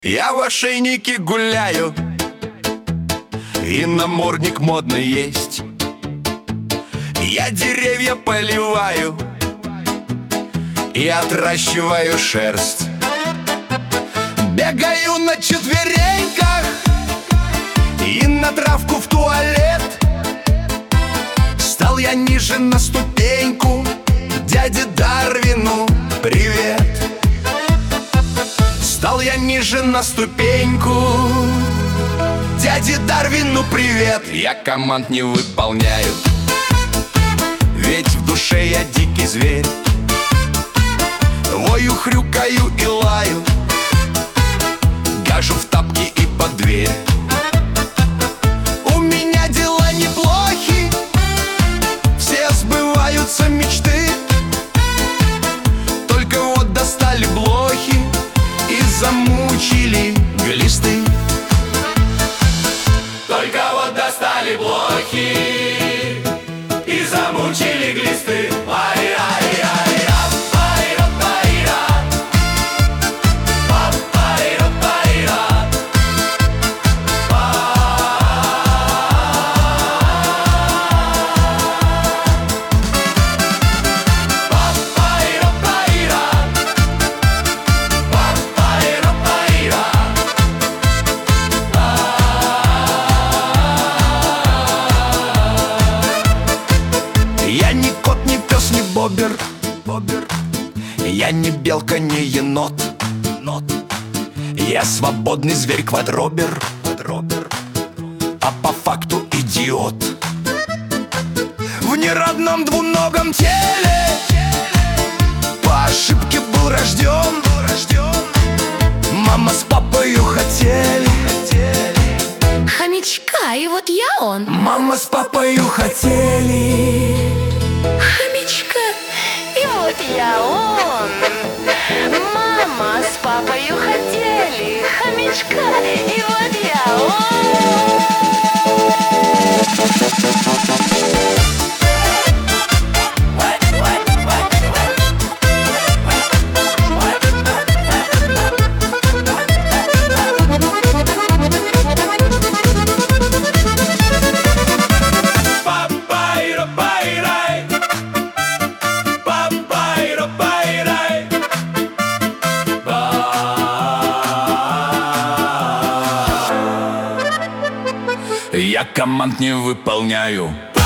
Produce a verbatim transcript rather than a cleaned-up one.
Я в ошейнике гуляю, и намордник модный есть. Я деревья поливаю и отращиваю шерсть. Бегаю на четвереньках и на травку в туалет. Стал я ниже на ступеньку, дяде Дарвину привет. Стал я ниже на ступеньку, дяде Дарвину привет. Я команд не выполняю, ведь в душе я дикий зверь. Вою, хрюкаю и лаю, гажу в тапки и под дверь. У меня дела неплохи, все сбываются мечты. Только вот достали блохи и замучили глисты. Только вот достали блохи и замучили глисты. Я не кот, не пес, не бобер, бобер. Я не белка, не енот, нот. Я свободный зверь, квадробер, квадробер. А по факту идиот. В неродном двуногом теле по ошибке был рожден. Мама с папою хотели хомячка, и вот я он. Мама с папою хотели Хомячка, и вот я он. Мама с папою хотели хомячка, и вот я он. Я команд не выполняю,